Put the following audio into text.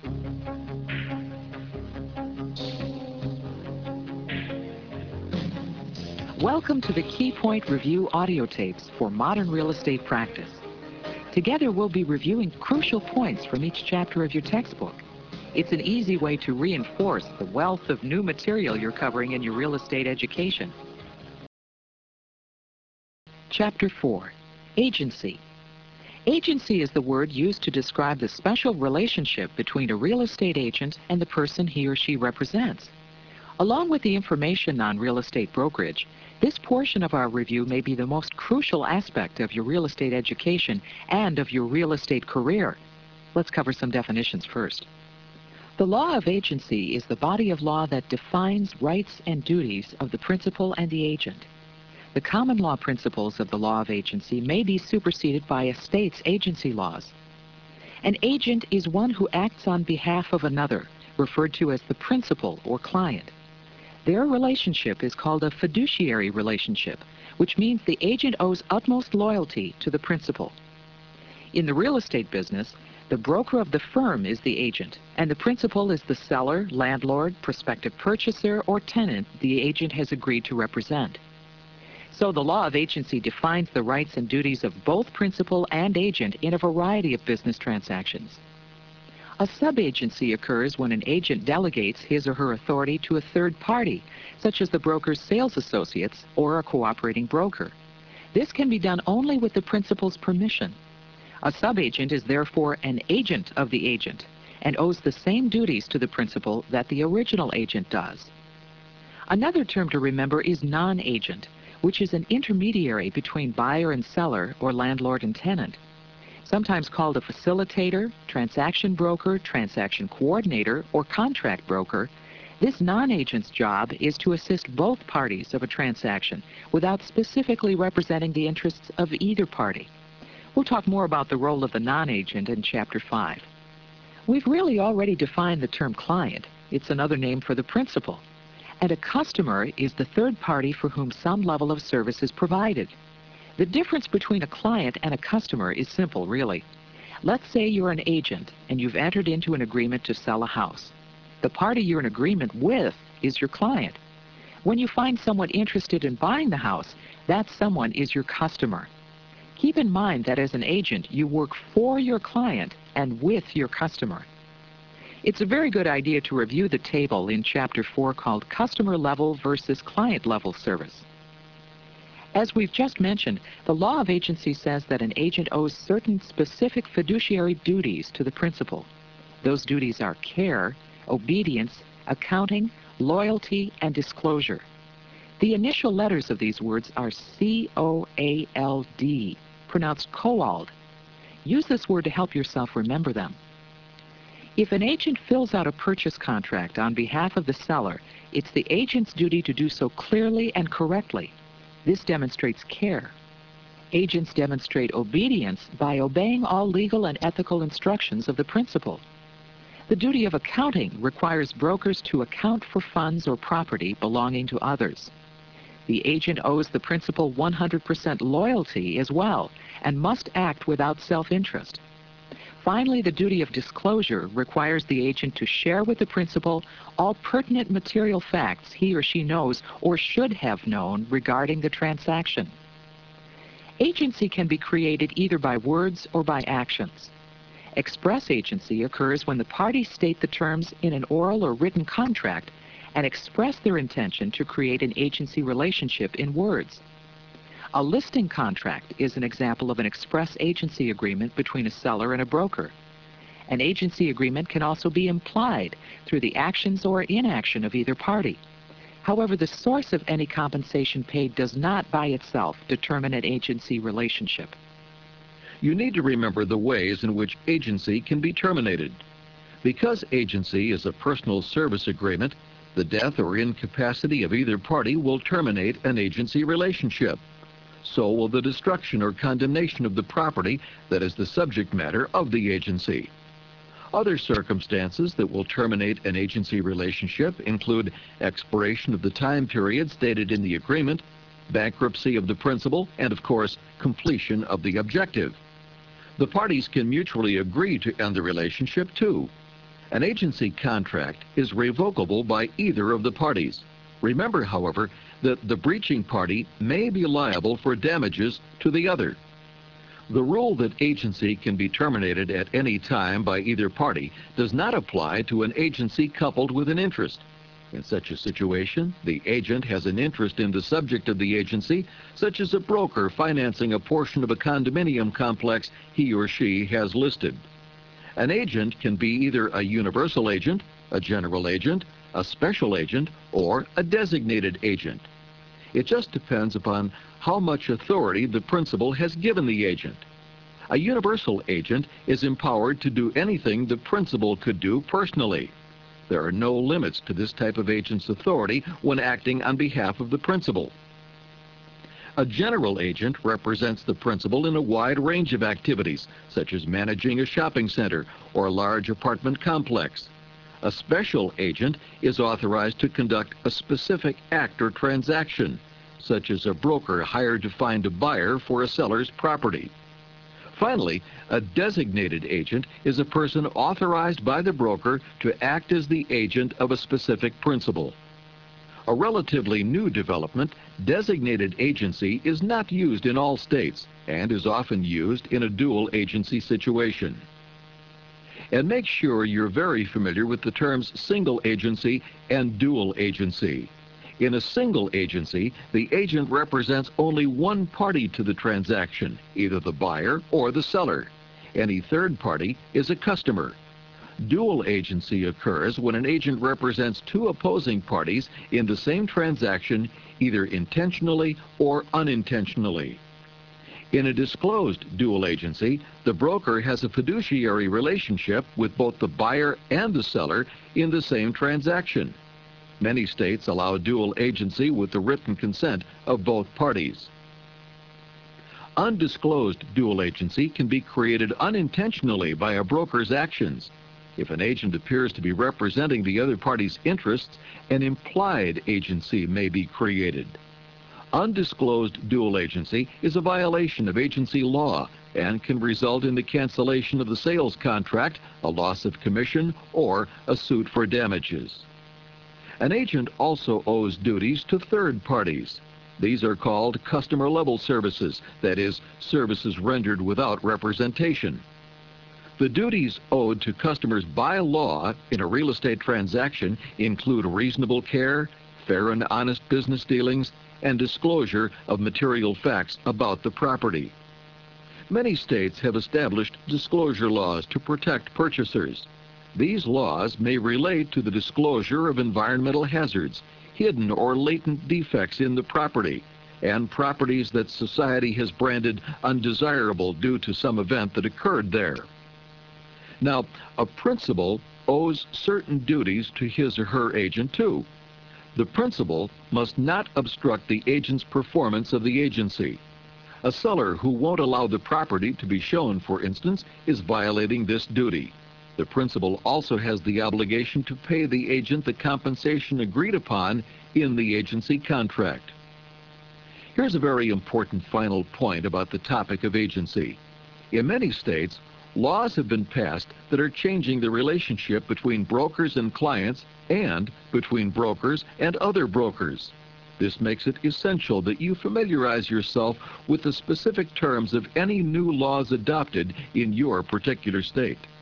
Welcome to the Key Point Review audio tapes for modern real estate practice. Together we'll be reviewing crucial points from each chapter of your textbook. It's an easy way to reinforce the wealth of new material you're covering in your real estate education. Chapter 4, Agency. Agency is the word used to describe the special relationship between a real estate agent and the person he or she represents. Along with the information on real estate brokerage, this portion of our review may be the most crucial aspect of your real estate education and of your real estate career. Let's cover some definitions first. The law of agency is the body of law that defines rights and duties of the principal and the agent. The common law principles of the law of agency may be superseded by a state's agency laws. An agent is one who acts on behalf of another, referred to as the principal or client. Their relationship is called a fiduciary relationship, which means the agent owes utmost loyalty to the principal. In the real estate business, the broker of the firm is the agent, and the principal is the seller, landlord, prospective purchaser, or tenant the agent has agreed to represent. So the law of agency defines the rights and duties of both principal and agent in a variety of business transactions. A sub-agency occurs when an agent delegates his or her authority to a third party, such as the broker's sales associates or a cooperating broker. This can be done only with the principal's permission. A sub-agent is therefore an agent of the agent and owes the same duties to the principal that the original agent does. Another term to remember is non-agent, which is an intermediary between buyer and seller or landlord and tenant. Sometimes called a facilitator, transaction broker, transaction coordinator, or contract broker, this non-agent's job is to assist both parties of a transaction without specifically representing the interests of either party. We'll talk more about the role of the non-agent in Chapter 5. We've really already defined the term client. It's another name for the principal. And a customer is the third party for whom some level of service is provided. The difference between a client and a customer is simple, really. Let's say you're an agent and you've entered into an agreement to sell a house. The party you're in agreement with is your client. When you find someone interested in buying the house, that someone is your customer. Keep in mind that as an agent, you work for your client and with your customer. It's a very good idea to review the table in Chapter 4 called Customer Level versus Client Level Service. As we've just mentioned, the law of agency says that an agent owes certain specific fiduciary duties to the principal. Those duties are care, obedience, accounting, loyalty, and disclosure. The initial letters of these words are C-O-A-L-D, pronounced coald. Use this word to help yourself remember them. If an agent fills out a purchase contract on behalf of the seller, it's the agent's duty to do so clearly and correctly. This demonstrates care. Agents demonstrate obedience by obeying all legal and ethical instructions of the principal. The duty of accounting requires brokers to account for funds or property belonging to others. The agent owes the principal 100% loyalty as well and must act without self-interest. Finally, the duty of disclosure requires the agent to share with the principal all pertinent material facts he or she knows or should have known regarding the transaction. Agency can be created either by words or by actions. Express agency occurs when the parties state the terms in an oral or written contract and express their intention to create an agency relationship in words. A listing contract is an example of an express agency agreement between a seller and a broker. An agency agreement can also be implied through the actions or inaction of either party. However, the source of any compensation paid does not by itself determine an agency relationship. You need to remember the ways in which agency can be terminated. Because agency is a personal service agreement, the death or incapacity of either party will terminate an agency relationship. So will the destruction or condemnation of the property that is the subject matter of the agency. Other circumstances that will terminate an agency relationship include expiration of the time period stated in the agreement, bankruptcy of the principal, and of course, completion of the objective. The parties can mutually agree to end the relationship too. An agency contract is revocable by either of the parties. Remember, however, that the breaching party may be liable for damages to the other. The rule that agency can be terminated at any time by either party does not apply to an agency coupled with an interest. In such a situation, the agent has an interest in the subject of the agency, such as a broker financing a portion of a condominium complex he or she has listed. An agent can be either a universal agent, a general agent, a special agent, or a designated agent. It just depends upon how much authority the principal has given the agent. A universal agent is empowered to do anything the principal could do personally. There are no limits to this type of agent's authority when acting on behalf of the principal. A general agent represents the principal in a wide range of activities, such as managing a shopping center or a large apartment complex. A special agent is authorized to conduct a specific act or transaction, such as a broker hired to find a buyer for a seller's property. Finally, a designated agent is a person authorized by the broker to act as the agent of a specific principal. A relatively new development, designated agency is not used in all states and is often used in a dual agency situation. And make sure you're very familiar with the terms single agency and dual agency. In a single agency, the agent represents only one party to the transaction, either the buyer or the seller. Any third party is a customer. Dual agency occurs when an agent represents two opposing parties in the same transaction, either intentionally or unintentionally. In a disclosed dual agency, the broker has a fiduciary relationship with both the buyer and the seller in the same transaction. Many states allow dual agency with the written consent of both parties. Undisclosed dual agency can be created unintentionally by a broker's actions. If an agent appears to be representing the other party's interests, an implied agency may be created. Undisclosed dual agency is a violation of agency law and can result in the cancellation of the sales contract, a loss of commission, or a suit for damages. An agent also owes duties to third parties. These are called customer-level services, that is, services rendered without representation. The duties owed to customers by law in a real estate transaction include reasonable care, fair and honest business dealings, and disclosure of material facts about the property. Many states have established disclosure laws to protect purchasers. These laws may relate to the disclosure of environmental hazards, hidden or latent defects in the property, and properties that society has branded undesirable due to some event that occurred there. Now, a principal owes certain duties to his or her agent too. The principal must not obstruct the agent's performance of the agency. A seller who won't allow the property to be shown, for instance, is violating this duty. The principal also has the obligation to pay the agent the compensation agreed upon in the agency contract. Here's a very important final point about the topic of agency. In many states, laws have been passed that are changing the relationship between brokers and clients and between brokers and other brokers. This makes it essential that you familiarize yourself with the specific terms of any new laws adopted in your particular state.